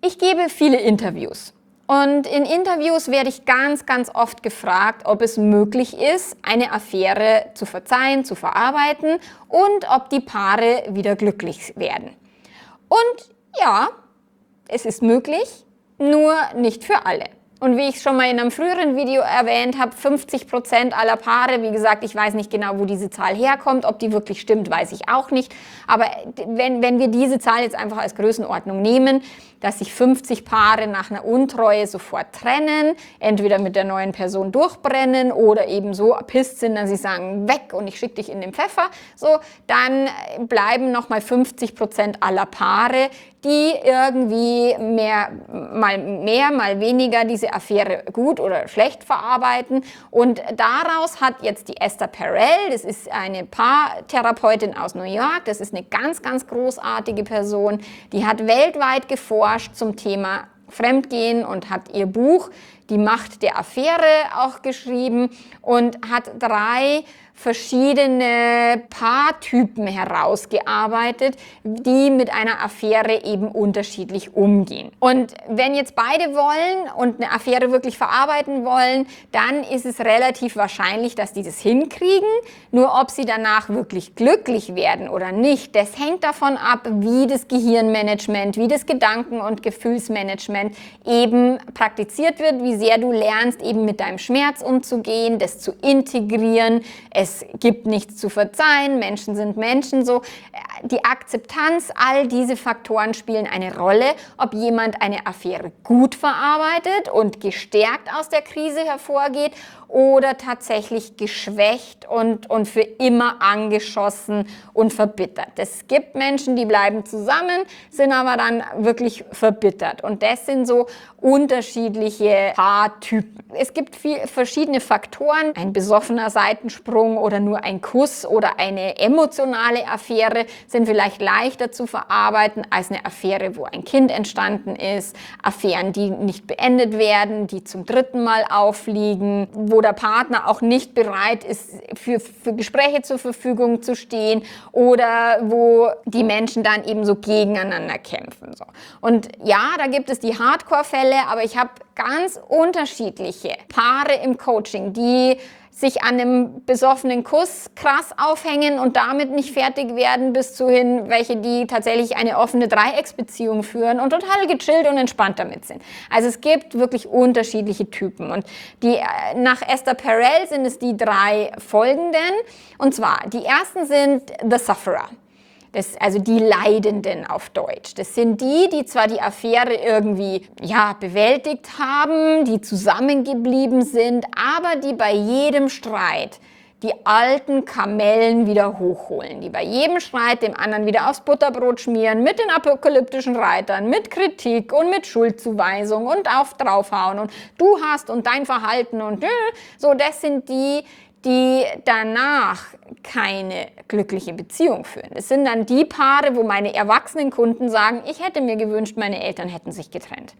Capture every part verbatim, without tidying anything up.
Ich gebe viele Interviews und in Interviews werde ich ganz, ganz oft gefragt, ob es möglich ist, eine Affäre zu verzeihen, zu verarbeiten und ob die Paare wieder glücklich werden. Und ja, es ist möglich, nur nicht für alle. Und wie ich schon mal in einem früheren Video erwähnt habe, fünfzig Prozent aller Paare, wie gesagt, ich weiß nicht genau, wo diese Zahl herkommt, ob die wirklich stimmt, weiß ich auch nicht. Aber wenn, wenn wir diese Zahl jetzt einfach als Größenordnung nehmen, dass sich fünfzig Paare nach einer Untreue sofort trennen, entweder mit der neuen Person durchbrennen oder eben so pisst sind, dass sie sagen, weg und ich schicke dich in den Pfeffer, so, dann bleiben nochmal fünfzig Prozent aller Paare, die irgendwie mehr, mal mehr, mal weniger diese Affäre gut oder schlecht verarbeiten. Und daraus hat jetzt die Esther Perel, das ist eine Paartherapeutin aus New York, das ist eine ganz, ganz großartige Person, die hat weltweit geforscht zum Thema Fremdgehen und hat ihr Buch Die Macht der Affäre auch geschrieben und hat drei verschiedene Paartypen herausgearbeitet, die mit einer Affäre eben unterschiedlich umgehen. Und wenn jetzt beide wollen und eine Affäre wirklich verarbeiten wollen, dann ist es relativ wahrscheinlich, dass die das hinkriegen. Nur ob sie danach wirklich glücklich werden oder nicht, das hängt davon ab, wie das Gehirnmanagement, wie das Gedanken- und Gefühlsmanagement eben praktiziert wird, wie sehr du lernst, eben mit deinem Schmerz umzugehen, das zu integrieren. Es gibt nichts zu verzeihen, Menschen sind Menschen, so. Die Akzeptanz, all diese Faktoren spielen eine Rolle, ob jemand eine Affäre gut verarbeitet und gestärkt aus der Krise hervorgeht oder tatsächlich geschwächt und, und für immer angeschossen und verbittert. Es gibt Menschen, die bleiben zusammen, sind aber dann wirklich verbittert. Und das sind so unterschiedliche Paartypen. Es gibt viel, verschiedene Faktoren. Ein besoffener Seitensprung oder nur ein Kuss oder eine emotionale Affäre sind vielleicht leichter zu verarbeiten als eine Affäre, wo ein Kind entstanden ist. Affären, die nicht beendet werden, die zum dritten Mal auffliegen, wo der Partner auch nicht bereit ist, für, für Gespräche zur Verfügung zu stehen oder wo die Menschen dann eben so gegeneinander kämpfen. So. Und ja, da gibt es die Hardcore-Fälle, aber ich habe ganz unterschiedliche Paare im Coaching, die sich an einem besoffenen Kuss krass aufhängen und damit nicht fertig werden, bis zu hin, welche die tatsächlich eine offene Dreiecksbeziehung führen und total gechillt und entspannt damit sind. Also es gibt wirklich unterschiedliche Typen und die, nach Esther Perel sind es die drei folgenden, und zwar die ersten sind The Sufferer. Das, also die Leidenden auf Deutsch. Das sind die, die zwar die Affäre irgendwie ja, bewältigt haben, die zusammengeblieben sind, aber die bei jedem Streit die alten Kamellen wieder hochholen, die bei jedem Streit dem anderen wieder aufs Butterbrot schmieren, mit den apokalyptischen Reitern, mit Kritik und mit Schuldzuweisung und auf draufhauen und du hast und dein Verhalten und so, das sind die, die danach keine glückliche Beziehung führen. Es sind dann die Paare, wo meine erwachsenen Kunden sagen, ich hätte mir gewünscht, meine Eltern hätten sich getrennt.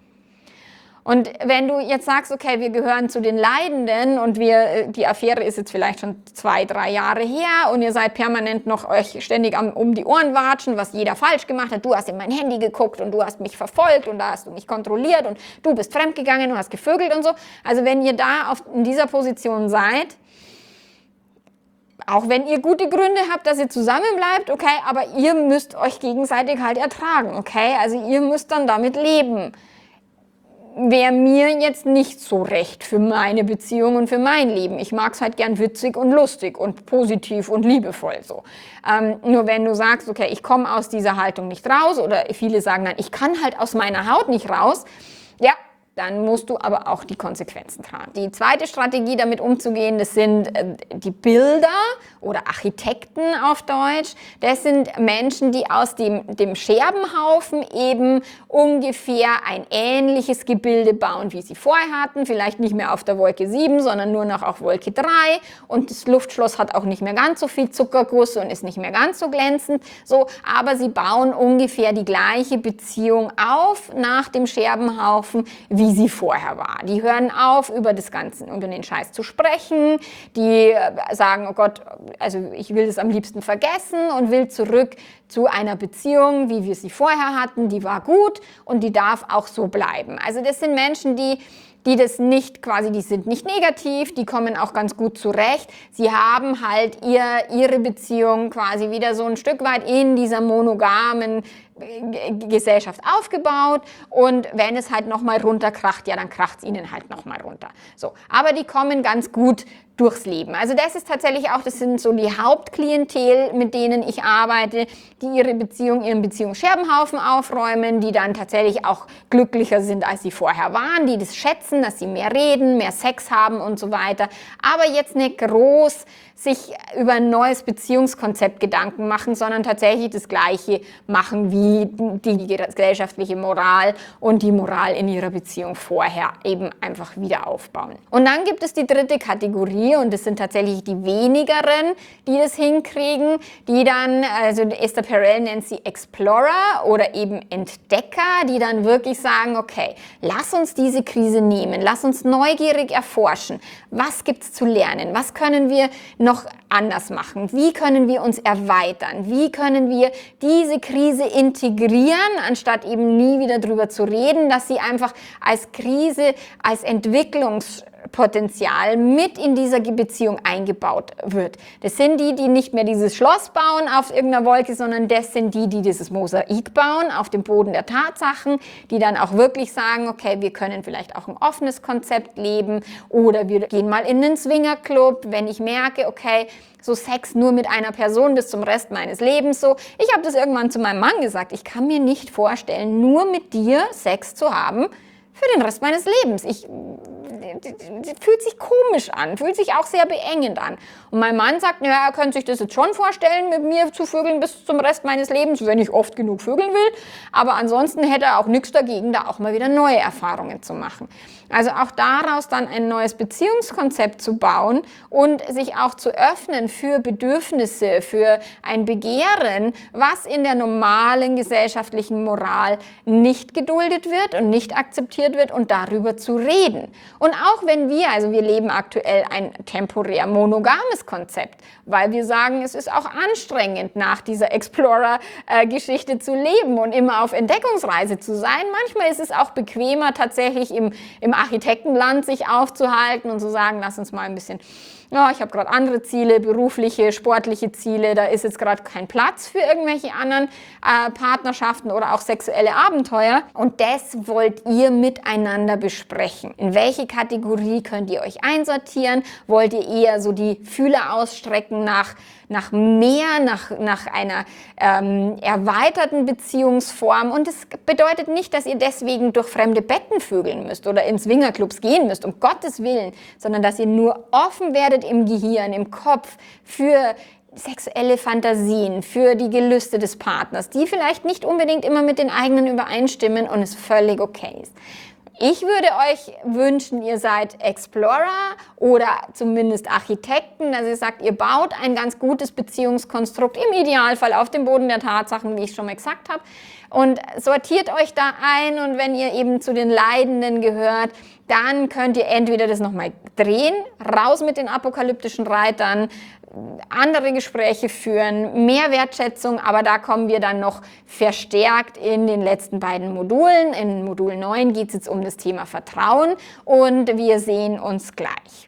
Und wenn du jetzt sagst, okay, wir gehören zu den Leidenden und wir, die Affäre ist jetzt vielleicht schon zwei, drei Jahre her und ihr seid permanent noch euch ständig am, um die Ohren watschen, was jeder falsch gemacht hat. Du hast in mein Handy geguckt und du hast mich verfolgt und da hast du mich kontrolliert und du bist fremdgegangen und hast gevögelt und so. Also wenn ihr da auf, in dieser Position seid, auch wenn ihr gute Gründe habt, dass ihr zusammenbleibt, okay, aber ihr müsst euch gegenseitig halt ertragen, okay? Also ihr müsst dann damit leben. Wäre mir jetzt nicht so recht für meine Beziehung und für mein Leben. Ich mag es halt gern witzig und lustig und positiv und liebevoll so. Ähm, nur wenn du sagst, okay, ich komme aus dieser Haltung nicht raus oder viele sagen dann, ich kann halt aus meiner Haut nicht raus, ja, dann musst du aber auch die Konsequenzen tragen. Die zweite Strategie, damit umzugehen, das sind äh, die Bilder oder Architekten auf Deutsch. Das sind Menschen, die aus dem, dem Scherbenhaufen eben ungefähr ein ähnliches Gebilde bauen, wie sie vorher hatten. Vielleicht nicht mehr auf der Wolke sieben, sondern nur noch auf Wolke drei. Und das Luftschloss hat auch nicht mehr ganz so viel Zuckerguss und ist nicht mehr ganz so glänzend. So, aber sie bauen ungefähr die gleiche Beziehung auf nach dem Scherbenhaufen, wie wie sie vorher war. Die hören auf, über das Ganze, über den Scheiß zu sprechen. Die sagen, oh Gott, also ich will das am liebsten vergessen und will zurück zu einer Beziehung, wie wir sie vorher hatten. Die war gut und die darf auch so bleiben. Also das sind Menschen, die die das nicht quasi, die sind nicht negativ, die kommen auch ganz gut zurecht. Sie haben halt ihr, ihre Beziehung quasi wieder so ein Stück weit in dieser monogamen Gesellschaft aufgebaut und wenn es halt nochmal runterkracht, ja, dann kracht es ihnen halt nochmal runter. So, aber die kommen ganz gut durchs Leben. Also das ist tatsächlich auch, das sind so die Hauptklientel, mit denen ich arbeite, die ihre Beziehung, ihren Beziehungsscherbenhaufen aufräumen, die dann tatsächlich auch glücklicher sind, als sie vorher waren, die das schätzen, dass sie mehr reden, mehr Sex haben und so weiter, aber jetzt nicht groß sich über ein neues Beziehungskonzept Gedanken machen, sondern tatsächlich das Gleiche machen wie die gesellschaftliche Moral und die Moral in ihrer Beziehung vorher eben einfach wieder aufbauen. Und dann gibt es die dritte Kategorie und das sind tatsächlich die wenigeren, die das hinkriegen, die dann, also Esther Perel nennt sie Explorer oder eben Entdecker, die dann wirklich sagen, okay, lass uns diese Krise nehmen, lass uns neugierig erforschen, was gibt es zu lernen, was können wir noch anders machen? Wie können wir uns erweitern? Wie können wir diese Krise integrieren, anstatt eben nie wieder drüber zu reden, dass sie einfach als Krise, als Entwicklungspotenzial mit in dieser Beziehung eingebaut wird. Das sind die, die nicht mehr dieses Schloss bauen auf irgendeiner Wolke, sondern das sind die, die dieses Mosaik bauen auf dem Boden der Tatsachen, die dann auch wirklich sagen, okay, wir können vielleicht auch ein offenes Konzept leben oder wir gehen mal in einen Swingerclub, wenn ich merke, okay, so Sex nur mit einer Person bis zum Rest meines Lebens so. Ich habe das irgendwann zu meinem Mann gesagt, ich kann mir nicht vorstellen, nur mit dir Sex zu haben für den Rest meines Lebens. Ich fühlt sich komisch an, fühlt sich auch sehr beengend an. Und mein Mann sagt, ja, er könnte sich das jetzt schon vorstellen, mit mir zu vögeln bis zum Rest meines Lebens, wenn ich oft genug vögeln will. Aber ansonsten hätte er auch nichts dagegen, da auch mal wieder neue Erfahrungen zu machen. Also auch daraus dann ein neues Beziehungskonzept zu bauen und sich auch zu öffnen für Bedürfnisse, für ein Begehren, was in der normalen gesellschaftlichen Moral nicht geduldet wird und nicht akzeptiert wird und darüber zu reden. Und auch wenn wir, also wir leben aktuell ein temporär monogames Konzept, weil wir sagen, es ist auch anstrengend, nach dieser Explorer-Geschichte zu leben und immer auf Entdeckungsreise zu sein. Manchmal ist es auch bequemer, tatsächlich im, im Architektenland sich aufzuhalten und zu sagen, lass uns mal ein bisschen, ja, ich habe gerade andere Ziele, berufliche, sportliche Ziele, da ist jetzt gerade kein Platz für irgendwelche anderen äh, Partnerschaften oder auch sexuelle Abenteuer. Und das wollt ihr miteinander besprechen. In welche Kategorie könnt ihr euch einsortieren? Wollt ihr eher so die Fühler ausstrecken nach, nach mehr, nach, nach einer ähm, erweiterten Beziehungsform? Und das bedeutet nicht, dass ihr deswegen durch fremde Betten vögeln müsst oder in Swingerclubs gehen müsst, um Gottes Willen, sondern dass ihr nur offen werdet im Gehirn, im Kopf für sexuelle Fantasien, für die Gelüste des Partners, die vielleicht nicht unbedingt immer mit den eigenen übereinstimmen und es völlig okay ist. Ich würde euch wünschen, ihr seid Explorer oder zumindest Architekten, dass ihr sagt, ihr baut ein ganz gutes Beziehungskonstrukt, im Idealfall auf dem Boden der Tatsachen, wie ich schon mal gesagt habe, und sortiert euch da ein und wenn ihr eben zu den Leidenden gehört, dann könnt ihr entweder das nochmal drehen, raus mit den apokalyptischen Reitern, andere Gespräche führen, mehr Wertschätzung, aber da kommen wir dann noch verstärkt in den letzten beiden Modulen. In Modul neun geht es jetzt um das Thema Vertrauen und wir sehen uns gleich.